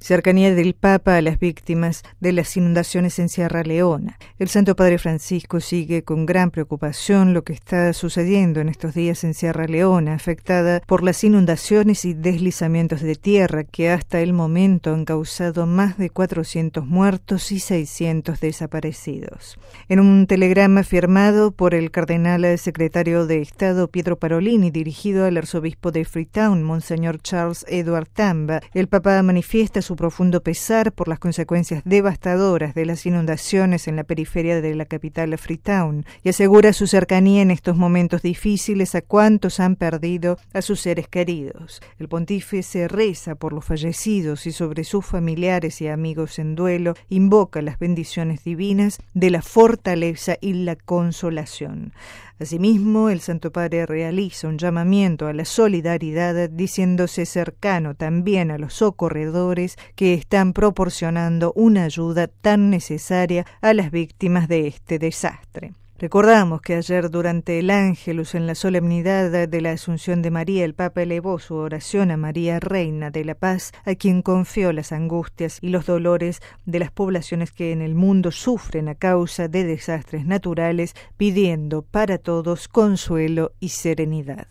Cercanía del Papa a las víctimas de las inundaciones en Sierra Leona. El Santo Padre Francisco sigue con gran preocupación lo que está sucediendo en estos días en Sierra Leona, afectada por las inundaciones y deslizamientos de tierra que hasta el momento han causado más de 400 muertos y 600 desaparecidos. En un telegrama firmado por el cardenal secretario de Estado Pietro Parolin y dirigido al arzobispo de Freetown, Monseñor Charles Edward Tamba, el Papa manifiesta su profundo pesar por las consecuencias devastadoras de las inundaciones en la periferia de la capital Freetown y asegura su cercanía en estos momentos difíciles a cuantos han perdido a sus seres queridos. El pontífice reza por los fallecidos y sobre sus familiares y amigos en duelo, invoca las bendiciones divinas de la fortaleza y la consolación. Asimismo, el Santo Padre realiza un llamamiento a la solidaridad, diciéndose cercano también a los socorredores que están proporcionando una ayuda tan necesaria a las víctimas de este desastre. Recordamos que ayer durante el Ángelus, en la solemnidad de la Asunción de María, el Papa elevó su oración a María, Reina de la Paz, a quien confió las angustias y los dolores de las poblaciones que en el mundo sufren a causa de desastres naturales, pidiendo para todos consuelo y serenidad.